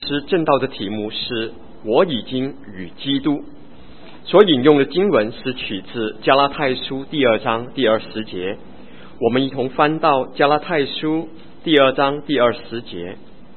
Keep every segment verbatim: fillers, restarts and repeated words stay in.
师正道的题目是我已经与基督，所引用的经文是取自加拉太书第二章第二十节。我们一同翻到加拉太书第二章第二十节。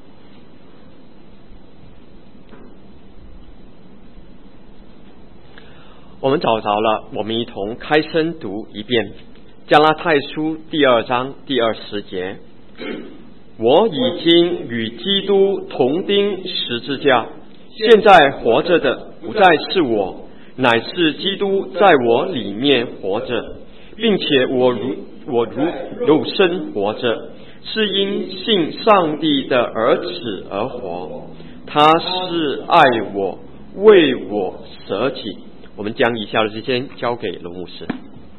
我们找着了，我们一同开声读一遍加拉太书第二章第二十节。我已经与基督同钉十字架，现在活着的不再是我，乃是基督在我里面活着，并且我如我如肉身活着，是因信上帝的儿子而活。他是爱我，为我舍己。我们将以下的时间交给龙牧师。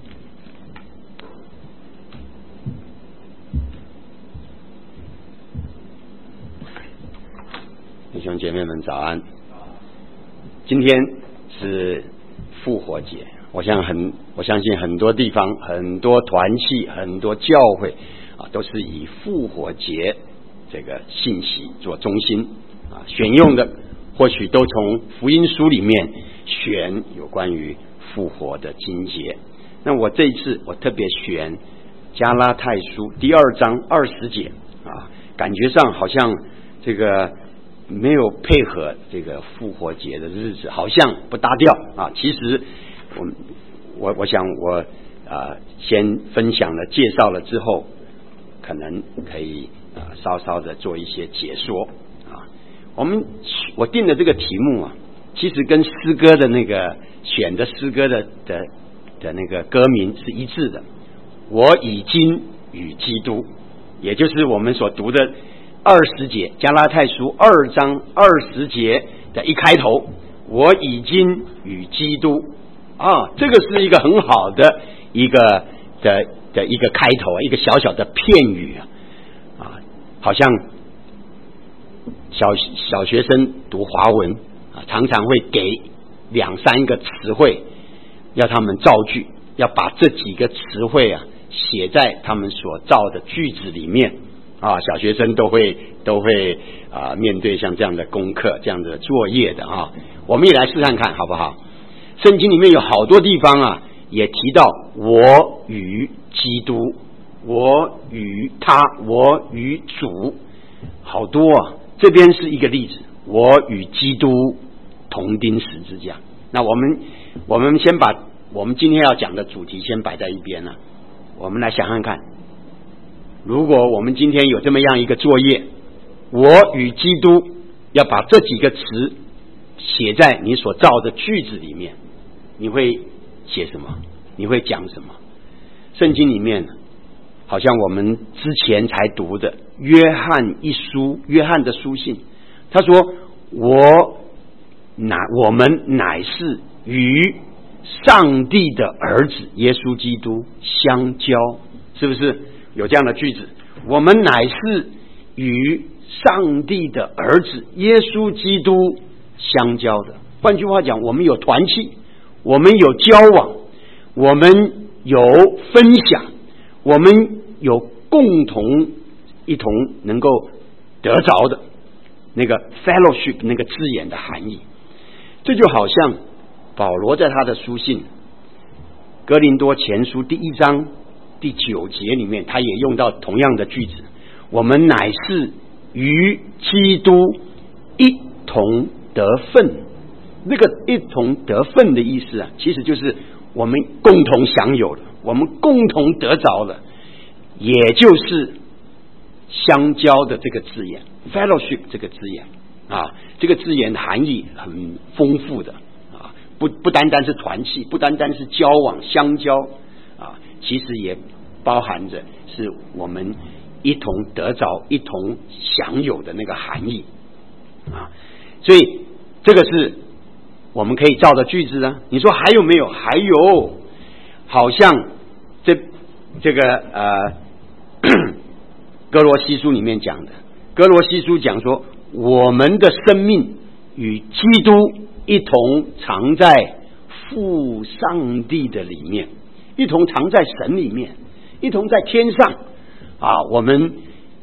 弟兄姐妹们早安。今天是复活节，我想很我相信很多地方很多团契很多教会啊，都是以复活节这个信息做中心啊，选用的或许都从福音书里面选有关于复活的经节。那我这一次我特别选加拉太书第二章二十节啊，感觉上好像这个没有配合这个复活节的日子，好像不搭调啊。其实我我我想我啊先分享了介绍了之后，可能可以啊稍稍的做一些解说啊。我们我定的这个题目啊，其实跟诗歌的那个选的诗歌的的的那个歌名是一致的。我已经与基督，也就是我们所读的二十节，加拉太书二章二十节的一开头，我已经与基督啊，这个是一个很好的一个的的一个开头，一个小小的片语啊，好像小小学生读华文啊，常常会给两三个词汇，要他们造句，要把这几个词汇啊写在他们所造的句子里面啊，小学生都会都会啊面对像这样的功课、这样的作业的啊，我们也来试看看好不好？圣经里面有好多地方啊，也提到我与基督，我与他，我与主，好多啊。这边是一个例子，我与基督同钉十字架。那我们我们先把我们今天要讲的主题先摆在一边了，我们来想想看。如果我们今天有这么样一个作业，我与基督，要把这几个词写在你所造的句子里面，你会写什么？你会讲什么？圣经里面好像我们之前才读的约翰一书，约翰的书信，他说我乃我们乃是与上帝的儿子耶稣基督相交，是不是有这样的句子？我们乃是与上帝的儿子耶稣基督相交的。换句话讲，我们有团契，我们有交往，我们有分享，我们有共同一同能够得着的那个 fellowship 那个字眼的含义。这就好像保罗在他的书信哥林多前书第一章第九节里面，他也用到同样的句子，我们乃是与基督一同得分。那个一同得分的意思啊，其实就是我们共同享有了，我们共同得着了，也就是相交的这个字眼 fellowship 这个字眼啊，这个字眼的含义很丰富的啊，不不单单是团契，不单单是交往相交啊，其实也包含着是我们一同得着一同享有的那个含义啊，所以这个是我们可以造的句子啊。你说还有没有？还有，好像这这个呃哥罗西书里面讲的，哥罗西书讲说，我们的生命与基督一同藏在父上帝的里面，一同藏在神里面，一同在天上啊。我们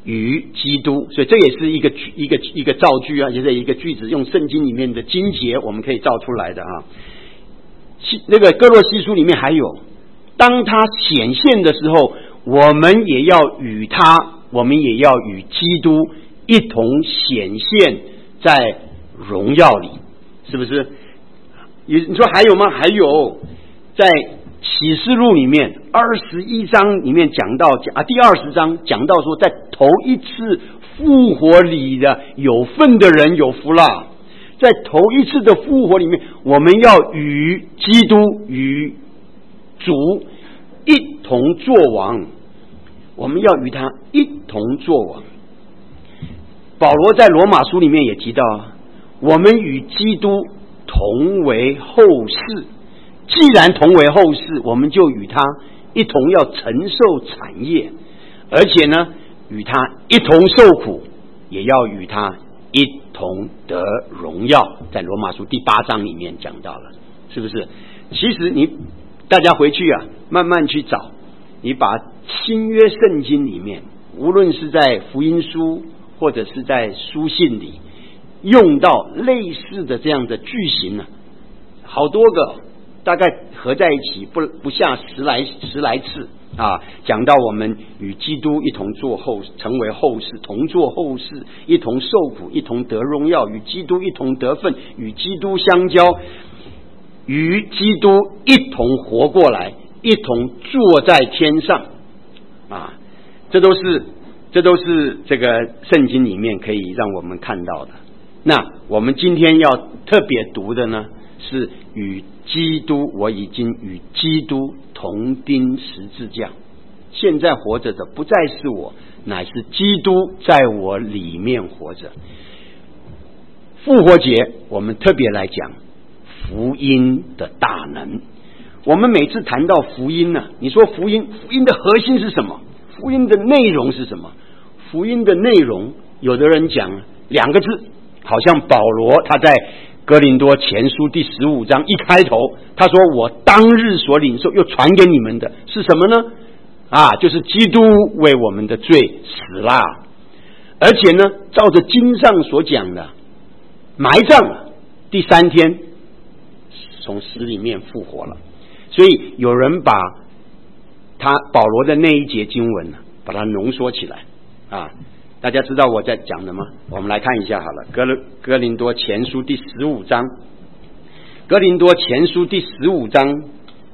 与基督，所以这也是一个一个一个造句啊，也是一个句子，用圣经里面的经节我们可以造出来的啊。那个哥罗西书里面还有，当他显现的时候，我们也要与他，我们也要与基督一同显现在荣耀里，是不是？你说还有吗？还有，在启示录里面二十一章里面讲到啊，第二十章讲到说，在头一次复活里的有份的人有福了。在头一次的复活里面，我们要与基督与主一同作王，我们要与他一同作王。保罗在罗马书里面也提到，我们与基督同为后世，既然同为后世，我们就与他一同要承受产业，而且呢，与他一同受苦，也要与他一同得荣耀。在罗马书第八章里面讲到了，是不是？其实你大家回去啊，慢慢去找，你把新约圣经里面，无论是在福音书或者是在书信里，用到类似的这样的句型呢、啊，好多个，大概合在一起不不下十来十来次啊，讲到我们与基督一同做后，成为后世，同做后世，一同受苦，一同得荣耀，与基督一同得分，与基督相交，与基督一同活过来，一同坐在天上啊，这都是这都是这个圣经里面可以让我们看到的。那我们今天要特别读的呢，是与基督，我已经与基督同钉十字架，现在活着的不再是我，乃是基督在我里面活着。复活节我们特别来讲福音的大能。我们每次谈到福音呢、啊，你说福音，福音的核心是什么？福音的内容是什么？福音的内容，有的人讲两个字，好像保罗他在哥林多前书第十五章一开头，他说我当日所领受又传给你们的是什么呢？啊，就是基督为我们的罪死了，而且呢，照着经上所讲的，埋葬了，第三天从死里面复活了。所以有人把他保罗的那一节经文呢，把它浓缩起来啊。大家知道我在讲的吗？我们来看一下好了，哥哥林多前书第十五章，哥林多前书第十五章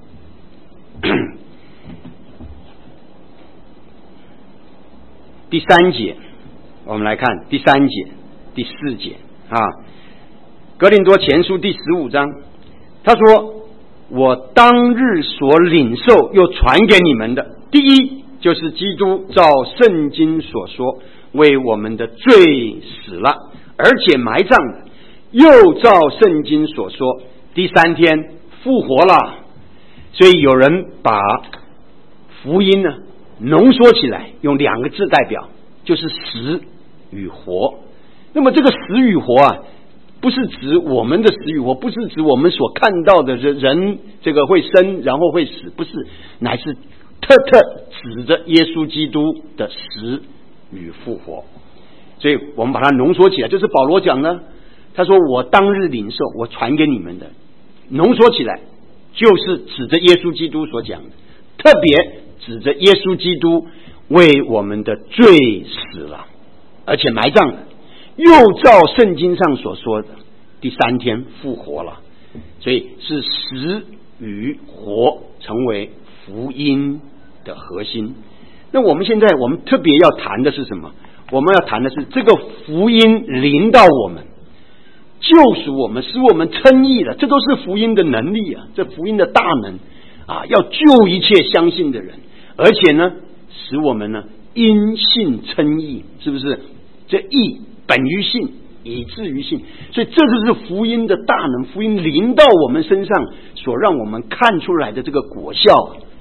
第三节，我们来看第三节、第四节啊。哥林多前书第十五章，他说：“我当日所领受又传给你们的，第一就是基督照圣经所说，为我们的罪死了，而且埋葬了，又照圣经所说，第三天复活了。”所以有人把福音呢浓缩起来，用两个字代表，就是死与活。那么这个死与活啊，不是指我们的死与活，不是指我们所看到的人人这个会生然后会死，不是，乃是特特指着耶稣基督的死与复活。所以我们把它浓缩起来，就是保罗讲呢，他说我当日领受，我传给你们的，浓缩起来就是指着耶稣基督所讲的，特别指着耶稣基督为我们的罪死了，而且埋葬了，又照圣经上所说的第三天复活了。所以是死与活成为福音的核心。那我们现在我们特别要谈的是什么？我们要谈的是这个福音临到我们，救赎我们，使我们称义了，这都是福音的能力啊，这福音的大能啊，要救一切相信的人，而且呢，使我们呢因信称义，是不是？这义本于信，以至于信，所以这就是福音的大能，福音临到我们身上所让我们看出来的这个果效。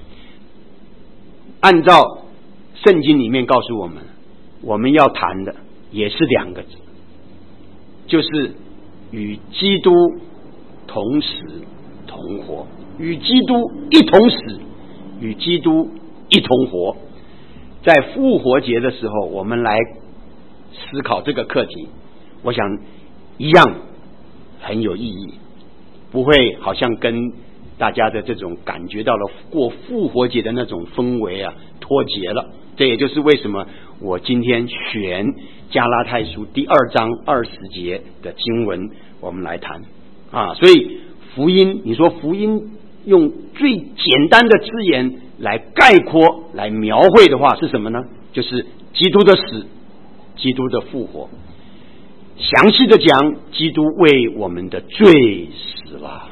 按照圣经里面告诉我们，我们要谈的也是两个字，就是与基督同死同活，与基督一同死，与基督一同活。 在复活节的时候，我们来思考这个课题，我想一样很有意义，不会好像跟大家的这种感觉到了过复活节的那种氛围啊脱节了。这也就是为什么我今天选加拉太书第二章二十节的经文我们来谈啊。所以福音，你说福音用最简单的字眼来概括来描绘的话是什么呢？就是基督的死，基督的复活。详细的讲，基督为我们的罪死了。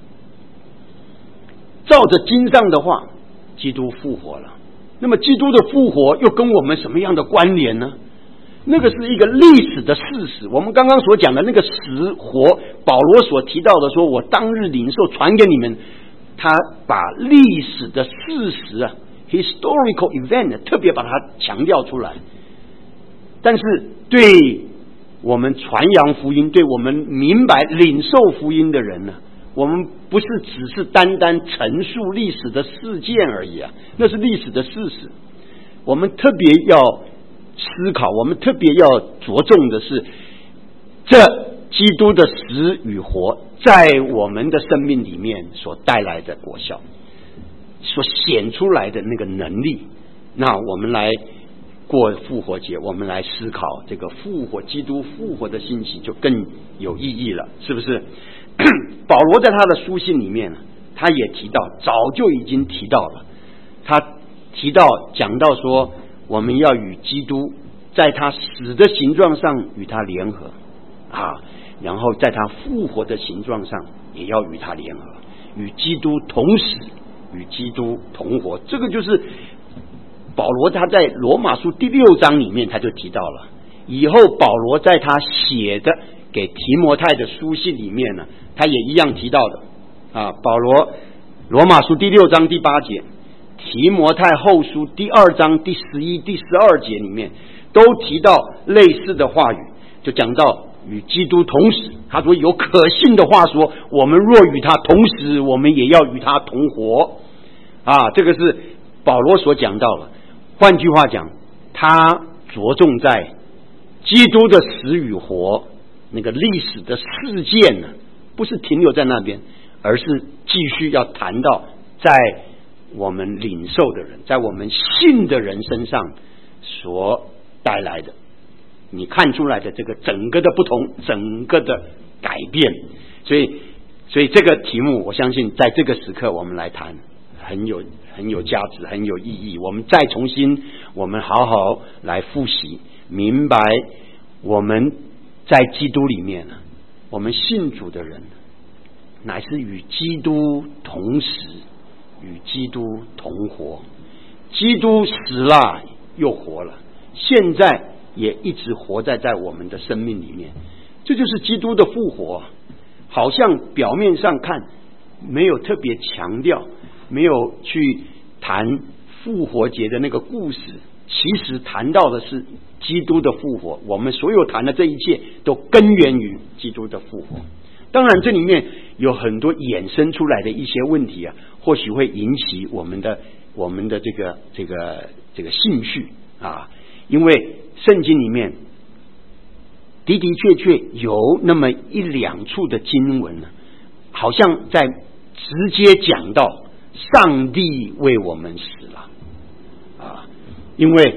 照着经上的话，基督复活了。那么基督的复活又跟我们什么样的关联呢？那个是一个历史的事实。我们刚刚所讲的那个死活，保罗所提到的说我当日领受传给你们，他把历史的事实啊 historical event 特别把它强调出来。但是对我们传扬福音，对我们明白领受福音的人呢，我们不是只是单单陈述历史的事件而已啊，那是历史的事实。我们特别要思考，我们特别要着重的是这基督的死与活在我们的生命里面所带来的果效，所显出来的那个能力。那我们来过复活节，我们来思考这个复活，基督复活的信息就更有意义了，是不是？保罗在他的书信里面，他也提到，早就已经提到了，他提到讲到说，我们要与基督在他死的形状上与他联合啊，然后在他复活的形状上也要与他联合，与基督同死，与基督同活。这个就是保罗他在罗马书第六章里面他就提到了，以后保罗在他写的给提摩太的书信里面呢，他也一样提到的啊。保罗罗马书第六章第八节，提摩太后书第二章第十一、第十二节里面都提到类似的话语，就讲到与基督同死。他说有可信的话说，我们若与他同死，我们也要与他同活啊。这个是保罗所讲到的。换句话讲，他着重在基督的死与活那个历史的事件呢，不是停留在那边，而是继续要谈到在我们领受的人，在我们信的人身上所带来的，你看出来的这个整个的不同，整个的改变。所以所以这个题目我相信在这个时刻我们来谈很有很有价值，很有意义。我们再重新我们好好来复习，明白我们在基督里面，我们信主的人乃是与基督同死，与基督同活。基督死了又活了，现在也一直活在在我们的生命里面。这就是基督的复活。好像表面上看没有特别强调，没有去谈复活节的那个故事，其实谈到的是基督的复活。我们所有谈的这一切都根源于基督的复活。当然这里面有很多衍生出来的一些问题啊，或许会引起我们的我们的这个这个这个兴趣啊，因为圣经里面的的确确有那么一两处的经文呢，好像在直接讲到上帝为我们死了啊。因为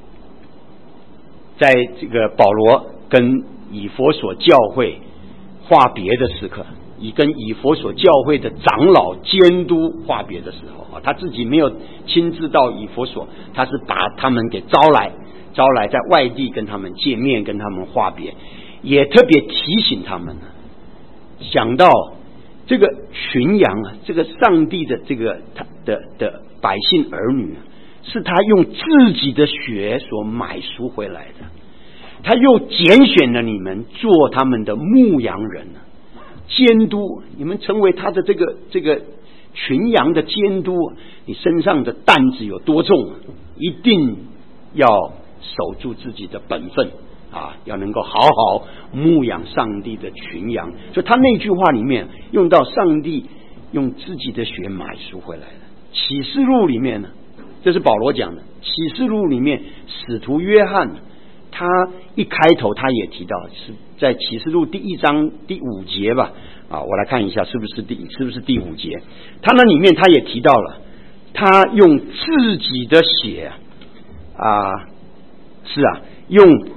在这个保罗跟以弗所教会话别的时刻，以跟以弗所教会的长老监督话别的时候，他自己没有亲自到以弗所，他是把他们给招来招来在外地跟他们见面，跟他们话别，也特别提醒他们，想到这个群羊啊，这个上帝的这个他的的百姓儿女，是他用自己的血所买赎回来的，他又拣选了你们做他们的牧羊人，监督你们，成为他的这个这个群羊的监督。你身上的担子有多重，一定要守住自己的本分啊，要能够好好牧养上帝的群羊。所以他那句话里面用到上帝用自己的血买赎回来的。启示录里面呢， 这是保罗讲的。启示录里面，使徒约翰他一开头他也提到，是在启示录第一章第五节吧？啊，我来看一下是不是第是不是第五节？他那里面他也提到了，他用自己的血啊，是啊，用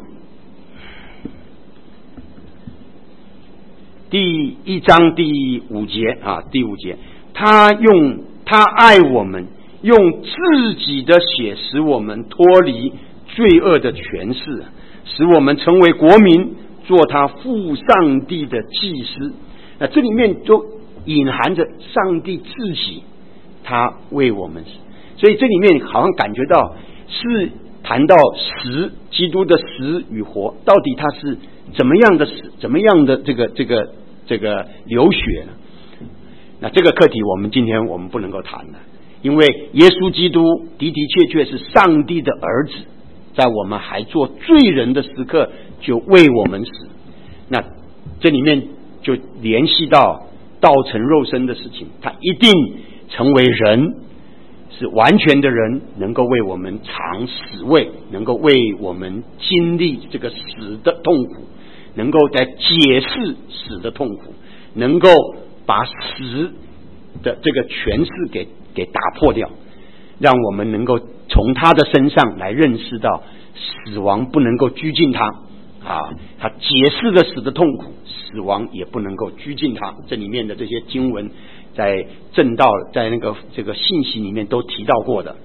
第一章第五节啊，第五节，他用他爱我们，用自己的血使我们脱离罪恶的权势，使我们成为国民，做他父上帝的祭司。那这里面就隐含着上帝自己，他为我们死，所以这里面好像感觉到是谈到死，基督的死与活，到底他是怎么样的死，怎么样的这个这个这个流血呢？那这个课题我们今天我们不能够谈了，因为耶稣基督的的确确是上帝的儿子，在我们还做罪人的时刻就为我们死。那这里面就联系到道成肉身的事情，他一定成为人，是完全的人，能够为我们尝死味，能够为我们经历这个死的痛苦，能够在解释死的痛苦，能够把死的这个权势给给打破掉，让我们能够从他的身上来认识到死亡不能够拘禁他啊，他解释了死的痛苦，死亡也不能够拘禁他。这里面的这些经文在正道在那个这个信息里面都提到过的。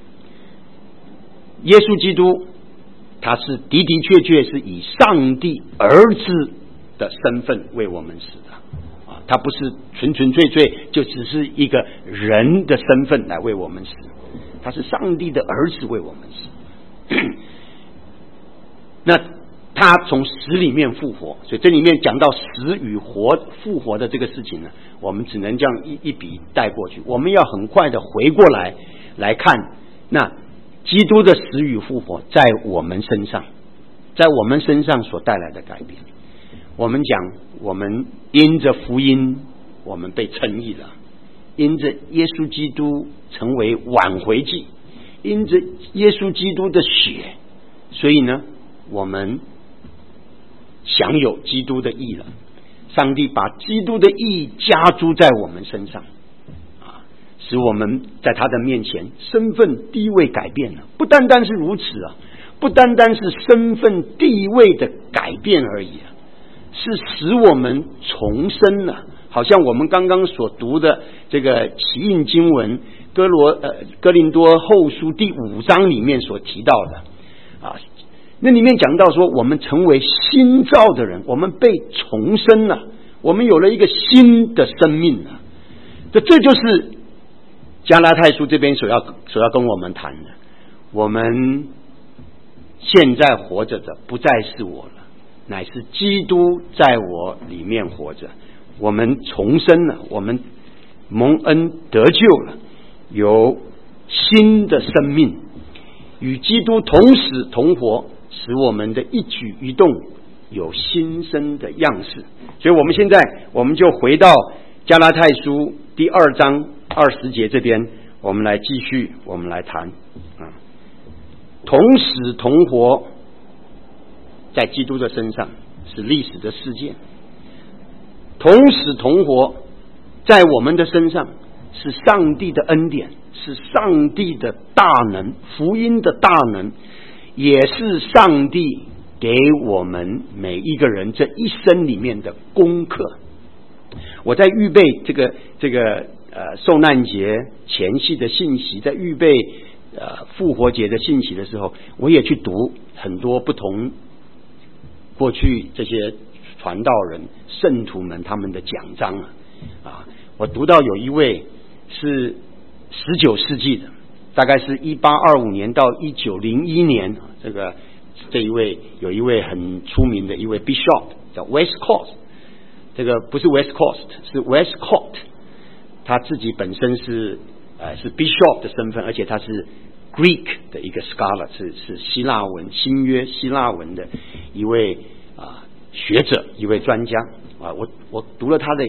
耶稣基督他是的的确确是以上帝儿子的身份为我们死的啊，他不是纯纯粹粹就只是一个人的身份来为我们死，他是上帝的儿子为我们死。那他从死里面复活，所以这里面讲到死与活复活的这个事情呢，我们只能这样一一笔带过去。我们要很快的回过来来看，那基督的死与复活在我们身上，在我们身上所带来的改变。我们讲，我们因着福音，我们被称义了；因着耶稣基督成为挽回祭，因着耶稣基督的血，所以呢，我们享有基督的义了。上帝把基督的义加诸在我们身上啊，使我们在他的面前身份地位改变了。不单单是如此啊，不单单是身份地位的改变而已啊，是使我们重生了。好像我们刚刚所读的这个启印经文哥罗呃哥林多后书第五章里面所提到的啊，那里面讲到说，我们成为新造的人，我们被重生了，我们有了一个新的生命了。这这就是加拉太书这边所要所要跟我们谈的。我们现在活着的不再是我了，乃是基督在我里面活着。我们重生了，我们蒙恩得救了，有新的生命，与基督同死同活，使我们的一举一动有新生的样式。所以我们现在我们就回到加拉太书第二章二十节这边，我们来继续我们来谈啊，同死同活在基督的身上是历史的事件，同死同活在我们的身上是上帝的恩典，是上帝的大能，福音的大能，也是上帝给我们每一个人这一生里面的功课。我在预备这个这个呃受难节前夕的信息，在预备呃复活节的信息的时候，我也去读很多不同过去这些传道人圣徒们他们的讲章啊，啊，我读到有一位是十九世纪的，大概是一八二五年到一九零一年，这个这一位有一位很出名的一位 Bishop 叫 Westcott， 这个不是 Westcott 是 Westcott， 他自己本身是呃是 Bishop 的身份，而且他是 Greek 的一个 scholar， 是是希腊文新约希腊文的一位啊学者，一位专家啊。我我读了他的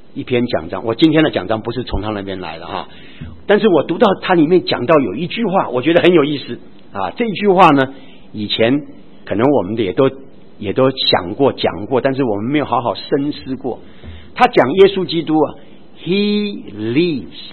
一篇讲章，我今天的讲章不是从他那边来的哈，但是我读到他里面讲到有一句话，我觉得很有意思啊。这句话呢，以前可能我们也都也都想过讲过，但是我们没有好好深思过。他讲耶稣基督啊 ，He lives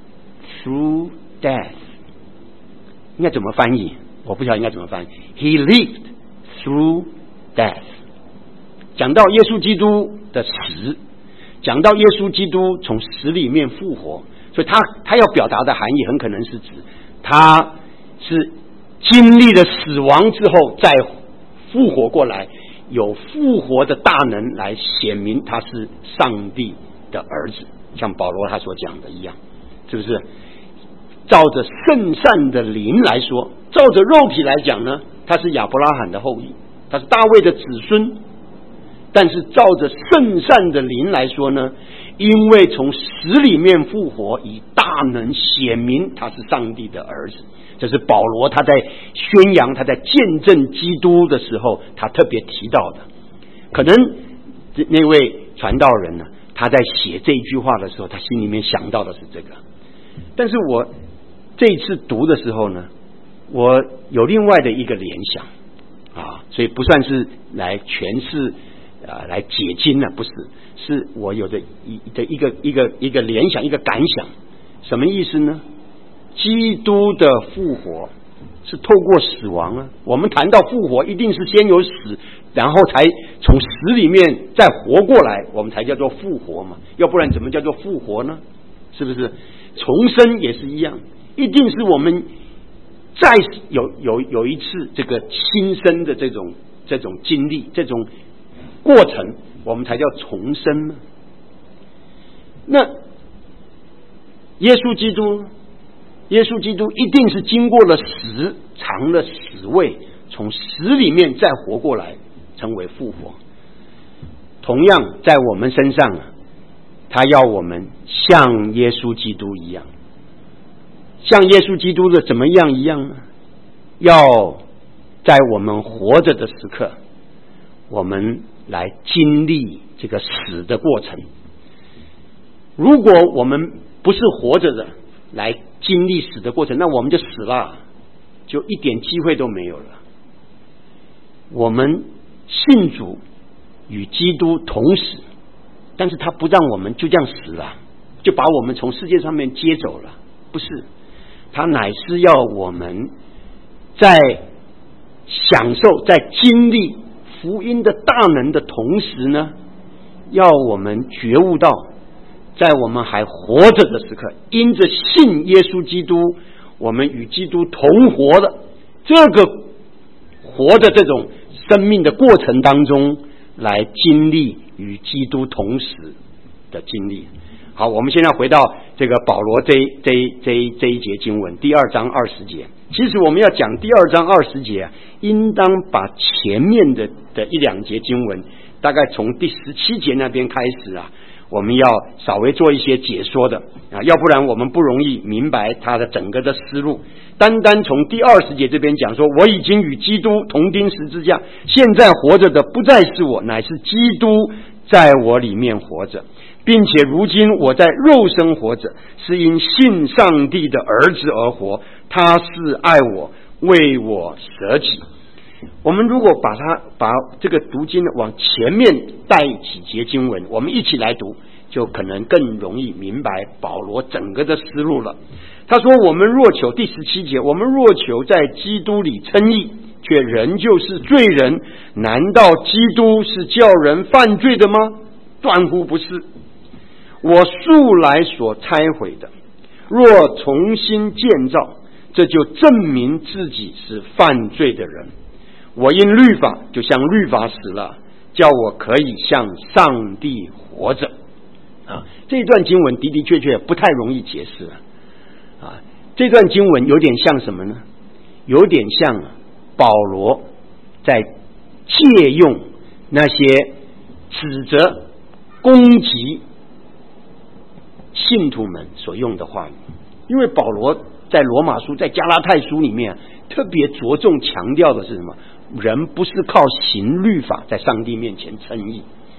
through death， 应该怎么翻译？我不晓得应该怎么翻译。He lived through death， 讲到耶稣基督的死，讲到耶稣基督从死里面复活，所以他他要表达的含义很可能是指他是经历了死亡之后再复活过来，有复活的大能来显明他是上帝的儿子，像保罗他所讲的一样，是不是？照着圣善的灵来说，照着肉体来讲呢，他是亚伯拉罕的后裔，他是大卫的子孙。但是照着圣善的灵来说呢，因为从死里面复活，以大能显明他是上帝的儿子。这是保罗他在宣扬他在见证基督的时候他特别提到的。可能那位传道人呢，他在写这句话的时候，他心里面想到的是这个。但是我这一次读的时候呢，我有另外的一个联想啊，所以不算是来诠释啊，来解经呢，不是，是我有的一的一个一个一个联想，一个感想。什么意思呢？基督的复活是透过死亡啊。我们谈到复活，一定是先有死，然后才从死里面再活过来，我们才叫做复活嘛。要不然怎么叫做复活呢？是不是？重生也是一样，一定是我们再有有有一次这个新生的这种这种经历，这种过程，我们才叫重生呢。那耶稣基督，耶稣基督一定是经过了死，尝了死味，从死里面再活过来，成为复活。同样在我们身上啊，他要我们像耶稣基督一样，像耶稣基督的怎么样一样呢？要在我们活着的时刻，我们来经历这个死的过程。如果我们不是活着的来经历死的过程，那我们就死了，就一点机会都没有了。我们信主与基督同死，但是他不让我们就这样死了，就把我们从世界上面接走了，不是，他乃是要我们在享受在经历福音的大能的同时呢，要我们觉悟到在我们还活着的时刻，因着信耶稣基督，我们与基督同活的这个活的这种生命的过程当中，来经历与基督同死的经历。好，我们现在回到这个保罗这这这这一节经文，第二章二十节。其实我们要讲第二章二十节啊，应当把前面的的一两节经文，大概从第十七节那边开始啊，我们要稍微做一些解说的啊，要不然我们不容易明白他的整个的思路。单单从第二十节这边讲说，我已经与基督同钉十字架，现在活着的不再是我，乃是基督在我里面活着，并且如今我在肉身活着，是因信上帝的儿子而活，他是爱我，为我舍己。我们如果把它把这个读经往前面带几节经文，我们一起来读，就可能更容易明白保罗整个的思路了。他说，我们若求，第十七节，我们若求在基督里称义，却仍旧是罪人，难道基督是叫人犯罪的吗？断乎不是。我素来所拆毁的，若重新建造，这就证明自己是犯罪的人。我因律法就像律法死了，叫我可以向上帝活着。啊，这一段经文的的确确不太容易解释了。啊，这段经文有点像什么呢？有点像保罗在借用那些指责、攻击信徒们所用的话语。因为保罗在罗马书、在加拉太书里面特别着重强调的是什么？人不是靠行律法在上帝面前称义，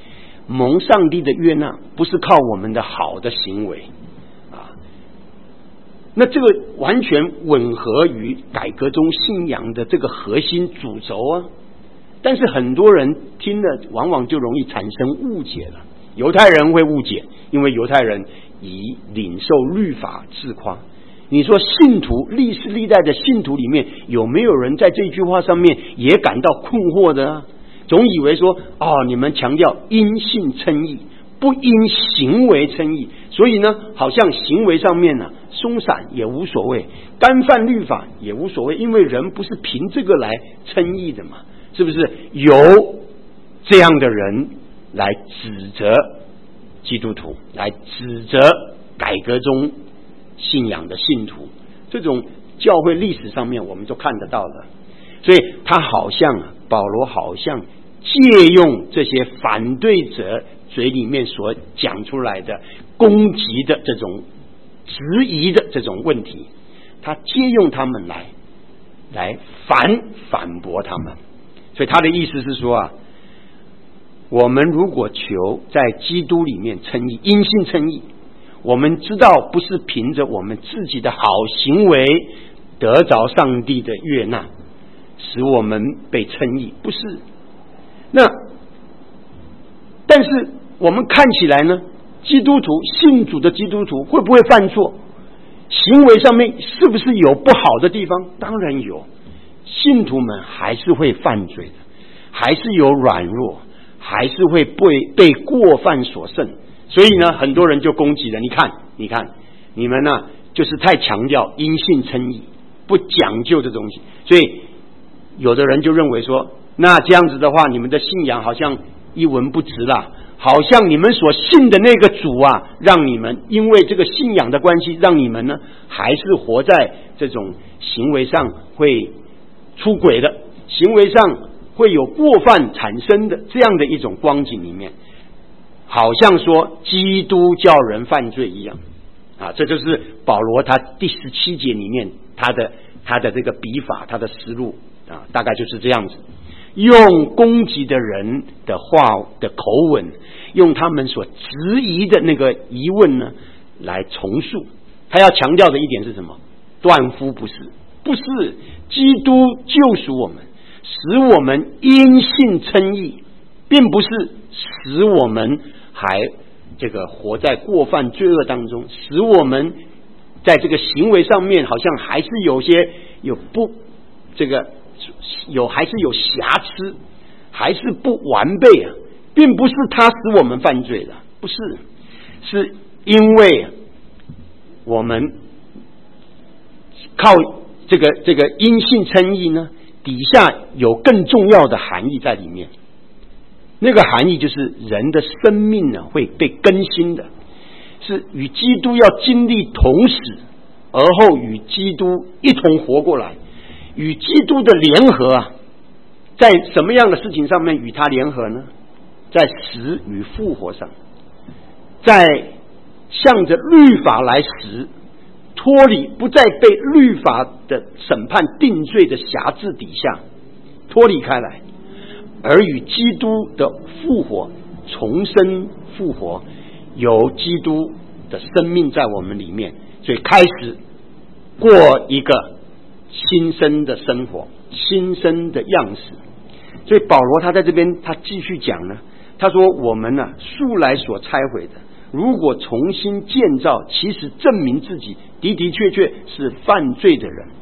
蒙上帝的悦纳，不是靠我们的好的行为啊。那这个完全吻合于改革中信仰的这个核心主轴啊。但是很多人听了，往往就容易产生误解了。犹太人会误解，因为犹太人以领受律法自夸。你说信徒历世历代的信徒里面，有没有人在这句话上面也感到困惑的啊？总以为说哦，你们强调因信称义，不因行为称义，所以呢，好像行为上面呢、啊、松散也无所谓，干犯律法也无所谓，因为人不是凭这个来称义的嘛，是不是？有这样的人来指责基督徒，来指责改革中信仰的信徒，这种教会历史上面我们都看得到的。所以他好像保罗好像借用这些反对者嘴里面所讲出来的攻击的这种质疑的这种问题，他借用他们来来反反驳他们。所以他的意思是说啊，我们如果求在基督里面称义，因信称义，我们知道不是凭着我们自己的好行为得着上帝的悦纳，使我们被称义，不是。那但是我们看起来呢，基督徒信主的基督徒会不会犯错？行为上面是不是有不好的地方？当然有，信徒们还是会犯罪的，还是有软弱，还是会被被过犯所胜。所以呢，很多人就攻击了，你看你看你们呢、啊，就是太强调因信称义，不讲究这东西。所以有的人就认为说，那这样子的话，你们的信仰好像一文不值啦，好像你们所信的那个主啊，让你们因为这个信仰的关系，让你们呢还是活在这种行为上会出轨的，行为上会有过犯产生的这样的一种光景里面，好像说基督叫人犯罪一样啊。这就是保罗他第十七节里面他的他的这个笔法，他的思路啊，大概就是这样子，用攻击的人的话的口吻，用他们所质疑的那个疑问呢来重述。他要强调的一点是什么？断乎不是，不是基督救赎我们，使我们因信称义，并不是使我们还这个活在过犯罪恶当中，使我们在这个行为上面好像还是有些有不这个有还是有瑕疵，还是不完备啊，并不是他使我们犯罪的，不是，是因为我们靠这个这个因信称义呢，底下有更重要的含义在里面。那个含义就是人的生命呢会被更新的，是与基督要经历同死，而后与基督一同活过来。与基督的联合啊，在什么样的事情上面与他联合呢？在死与复活上，在向着律法来死，脱离不再被律法的审判定罪的辖制底下脱离开来，而与基督的复活重生复活，有基督的生命在我们里面，所以开始过一个新生的生活，新生的样式。所以保罗他在这边他继续讲呢，他说我们呢、啊、素来所拆毁的，如果重新建造，其实证明自己的的确确是犯罪的人。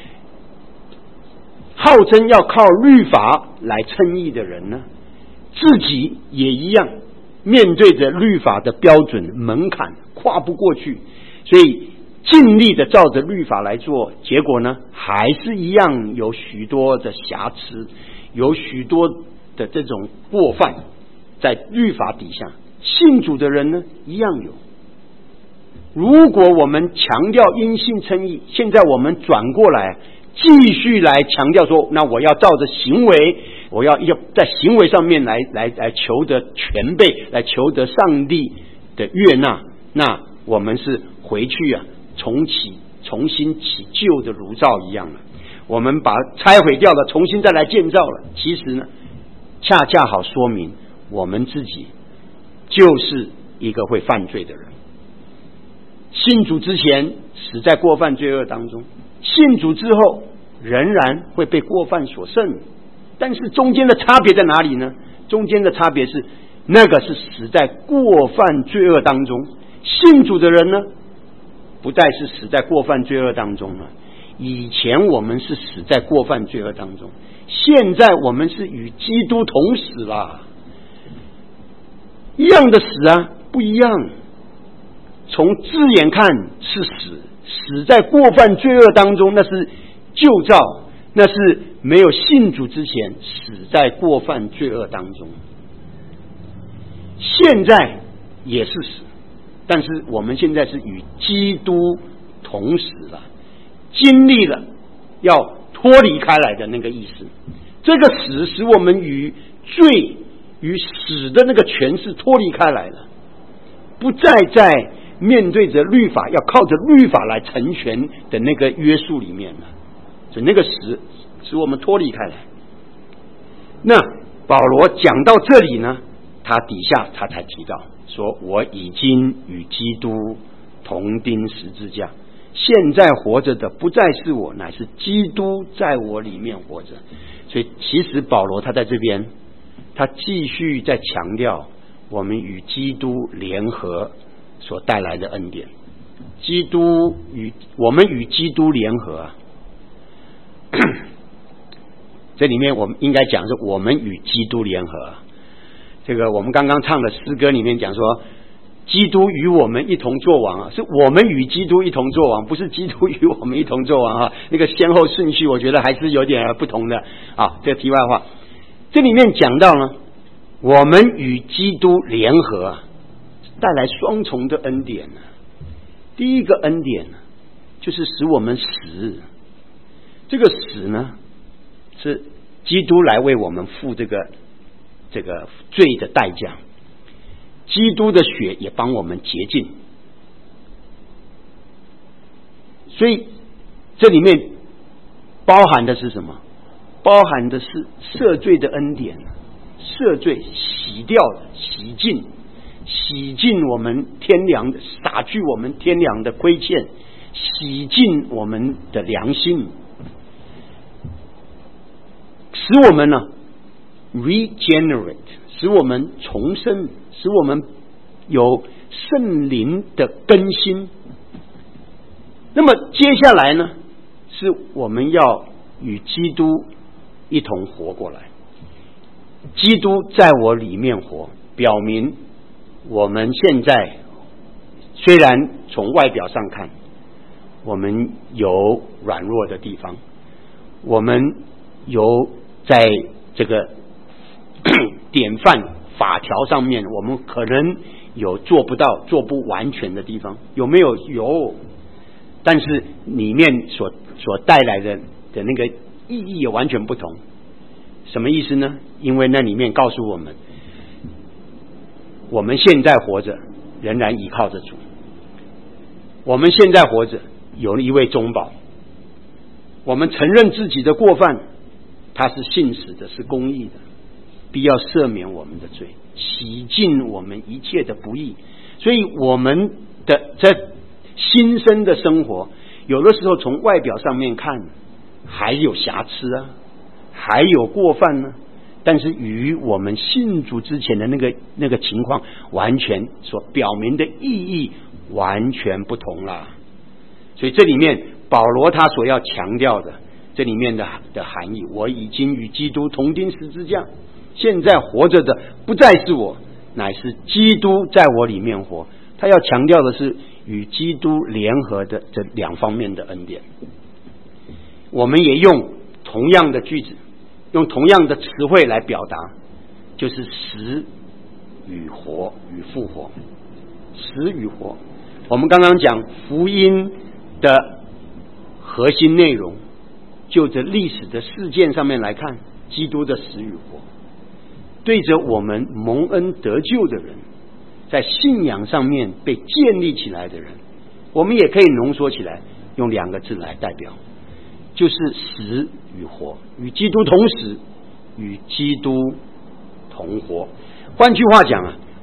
号称要靠律法来称义的人呢，自己也一样面对着律法的标准门槛跨不过去，所以尽力的照着律法来做，结果呢还是一样有许多的瑕疵，有许多的这种过犯在律法底下。信主的人呢一样有。如果我们强调因信称义，现在我们转过来继续来强调说，那我要照着行为，我要要在行为上面来来来求得全备，来求得上帝的悦纳，那我们是回去啊重启重新起旧的炉灶一样了。我们把拆毁掉了，重新再来建造了，其实呢恰恰好说明我们自己就是一个会犯罪的人。信主之前死在过犯罪恶当中，信主之后仍然会被过犯所胜，但是中间的差别在哪里呢？中间的差别是，那个是死在过犯罪恶当中，信主的人呢，不再是死在过犯罪恶当中了。以前我们是死在过犯罪恶当中，现在我们是与基督同死了。一样的死啊，不一样。从字眼看是死，死在过犯罪恶当中，那是旧造，那是没有信主之前死在过犯罪恶当中。现在也是死，但是我们现在是与基督同死了，经历了要脱离开来的那个意思。这个死使我们与罪与死的那个权势脱离开来了，不再在面对着律法，要靠着律法来成全的那个约束里面了。所以那个死使我们脱离开来。那保罗讲到这里呢，他底下他才提到说，我已经与基督同钉十字架，现在活着的不再是我，乃是基督在我里面活着。所以其实保罗他在这边他继续在强调我们与基督联合所带来的恩典。基督与我们与基督联合啊，这里面我们应该讲是我们与基督联合。这个我们刚刚唱的诗歌里面讲说，基督与我们一同作王啊，是我们与基督一同作王，不是基督与我们一同作王啊。那个先后顺序我觉得还是有点不同的啊。这个题外话，这里面讲到呢，我们与基督联合啊，带来双重的恩典啊。第一个恩典就是使我们死，这个死呢是基督来为我们付这个这个罪的代价，基督的血也帮我们洁净。所以这里面包含的是什么？包含的是赦罪的恩典，赦罪洗掉了，洗净洗净我们天良的，洒去我们天良的亏欠，洗净我们的良心，使我们呢 regenerate， 使我们重生，使我们有圣灵的更新。那么接下来呢，是我们要与基督一同活过来。基督在我里面活，表明我们现在虽然从外表上看我们有软弱的地方，我们有在这个典范法条上面我们可能有做不到做不完全的地方，有没有？有，但是里面所所带来的的那个意义也完全不同。什么意思呢？因为那里面告诉我们，我们现在活着仍然依靠着主，我们现在活着有一位中保，我们承认自己的过犯，他是信实的，是公义的，必要赦免我们的罪，洗净我们一切的不义。所以我们的在新生的生活，有的时候从外表上面看还有瑕疵啊，还有过犯呢，但是与我们信主之前的那个那个情况完全所表明的意义完全不同啦。所以这里面保罗他所要强调的这里面的的含义，我已经与基督同钉十字架，现在活着的不再是我，乃是基督在我里面活。他要强调的是与基督联合的这两方面的恩典。我们也用同样的句子，用同样的词汇来表达，就是死与活与复活。死与活，我们刚刚讲福音的核心内容，就着历史的事件上面来看，基督的死与活，对着我们蒙恩得救的人，在信仰上面被建立起来的人，我们也可以浓缩起来，用两个字来代表，就是死与活，与基督同死，与基督同活。换句话讲啊，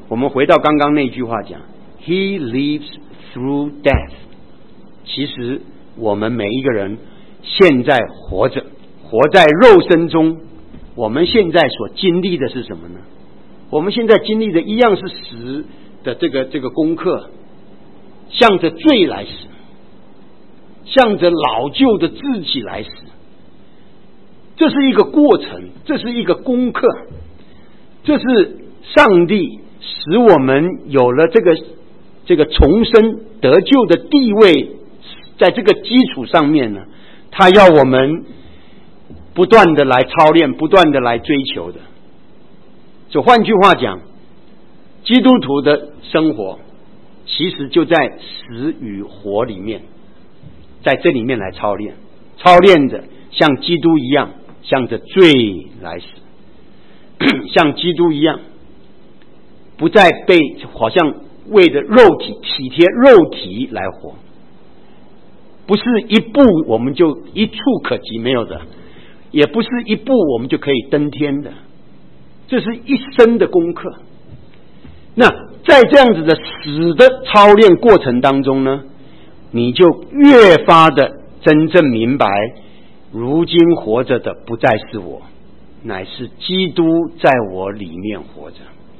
我们回到刚刚那句话讲 He lives through death， 其实我们每一个人现在活着，活在肉身中，我们现在所经历的是什么呢？我们现在经历的一样是死的这个这个功课，向着罪来死，向着老旧的自己来死，这是一个过程，这是一个功课，这是上帝使我们有了这个这个重生得救的地位，在这个基础上面呢，他要我们不断的来操练，不断的来追求的。就换句话讲，基督徒的生活其实就在死与活里面，在这里面来操练，操练着像基督一样，向着罪来死，像基督一样，不再被好像为着肉体体贴肉体来活，不是一步我们就一触可及没有的，也不是一步我们就可以登天的，这是一生的功课。那在这样子的死的操练过程当中呢，你就越发的真正明白，如今活着的不再是我，乃是基督在我里面活着。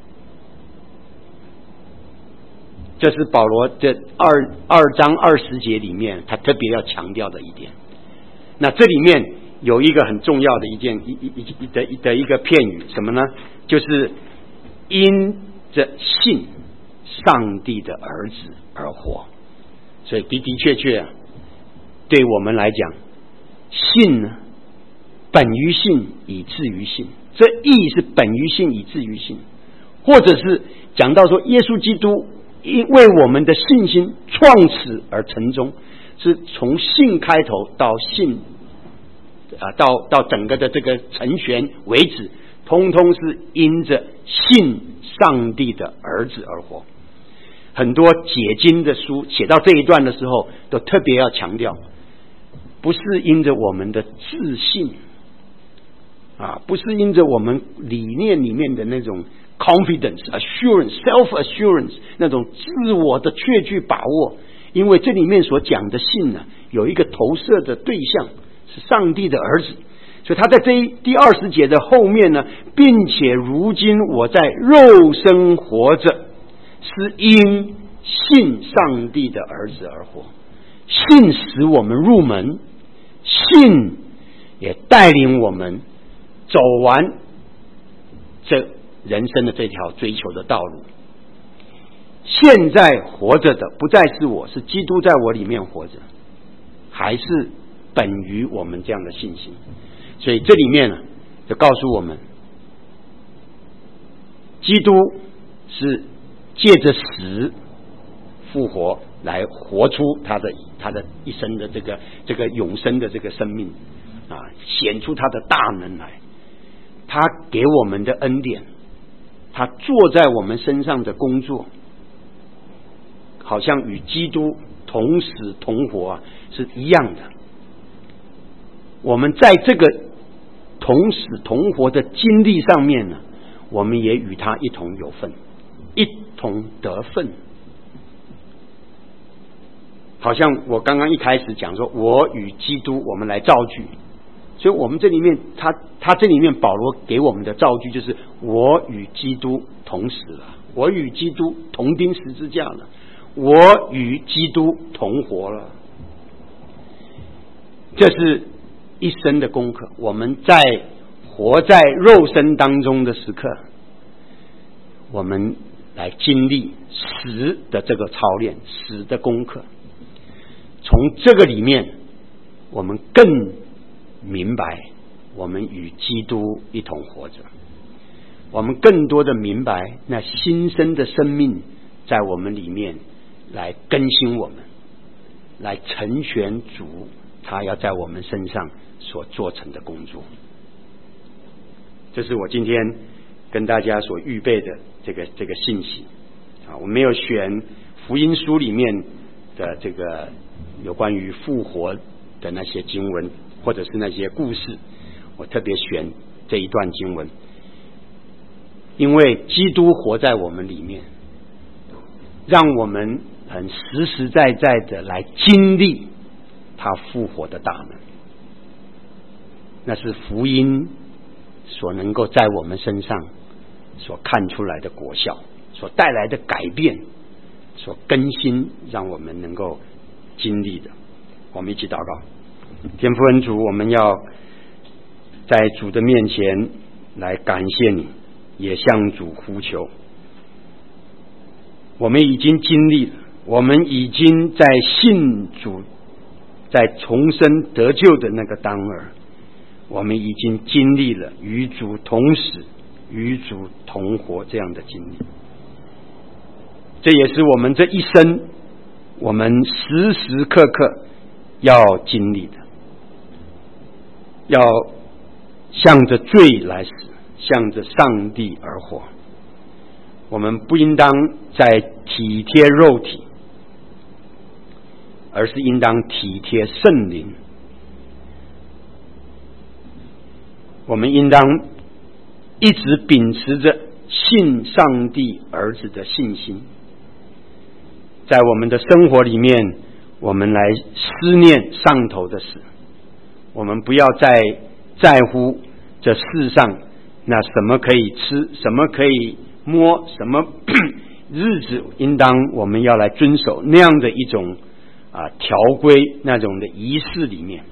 这是保罗这二二章二十节里面他特别要强调的一点。那这里面有一个很重要的一件一一一的的一个片语，什么呢？就是因着信上帝的儿子而活。所以的的确确啊，对我们来讲，信呢本于信以至于信，这义是本于信以至于信，或者是讲到说耶稣基督因为我们的信心创始而成终，是从信开头到信啊，到到整个的这个成全为止，通通是因着信上帝的儿子而活。很多解经的书写到这一段的时候，都特别要强调，不是因着我们的自信啊，不是因着我们理念里面的那种 confidence, assurance, self assurance 那种自我的确据把握，因为这里面所讲的信呢，有一个投射的对象是上帝的儿子，所以他在这一第二十节的后面呢，并且如今我在肉身活着，是因信上帝的儿子而活。信使我们入门，信也带领我们走完这人生的这条追求的道路。现在活着的不再是我，是基督在我里面活着，还是本于我们这样的信心。所以这里面呢，就告诉我们，基督是借着死复活来活出他的他的一生的这个这个永生的这个生命啊，显出他的大能来。他给我们的恩典，他做在我们身上的工作，好像与基督同死同活啊，是一样的。我们在这个同死同活的经历上面呢，我们也与他一同有份，一同得份。好像我刚刚一开始讲说，我与基督我们来造句，所以我们这里面他他这里面保罗给我们的造句就是我与基督同死了，我与基督同钉十字架了，我与基督同活了。这是一生的功课，我们在活在肉身当中的时刻，我们来经历死的这个操练，死的功课。从这个里面，我们更明白我们与基督一同活着，我们更多的明白那新生的生命在我们里面来更新我们，来成全主他要在我们身上所做成的工作。这是我今天跟大家所预备的这个这个信息啊，我没有选福音书里面的这个有关于复活的那些经文，或者是那些故事，我特别选这一段经文， 因为基督活在我们里面，让我们很实实在在的来经历他复活的大能。那是福音所能够在我们身上所看出来的果效，所带来的改变，所更新，让我们能够经历的。我们一起祷告。天父恩主，我们要在主的面前来感谢你，也向主呼求。我们已经经历了，我们已经在信主，在重生得救的那个当儿，我们已经经历了与主同死与主同活这样的经历。这也是我们这一生我们时时刻刻要经历的，要向着罪来死，向着上帝而活。我们不应当在体贴肉体，而是应当体贴圣灵。我们应当一直秉持着信上帝儿子的信心，在我们的生活里面，我们来思念上头的事。我们不要再在乎这世上那什么可以吃，什么可以摸，什么日子应当我们要来遵守那样的一种啊条规，那种的仪式里面，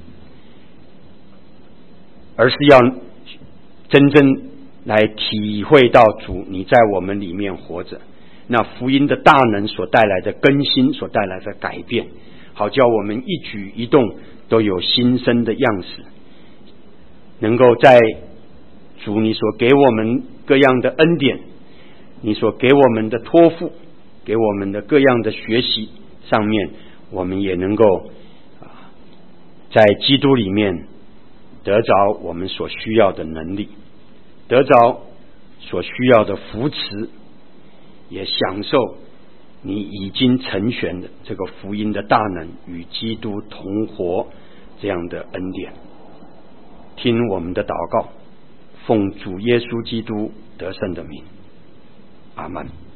而是要真正来体会到主你在我们里面活着，那福音的大能所带来的更新，所带来的改变，好叫我们一举一动都有新生的样式，能够在主你所给我们各样的恩典，你所给我们的托付，给我们的各样的学习上面，我们也能够在基督里面得着我们所需要的能力，得着所需要的扶持，也享受你已经成全的这个福音的大能，与基督同活这样的恩典。听我们的祷告，奉主耶稣基督得胜的名，阿们。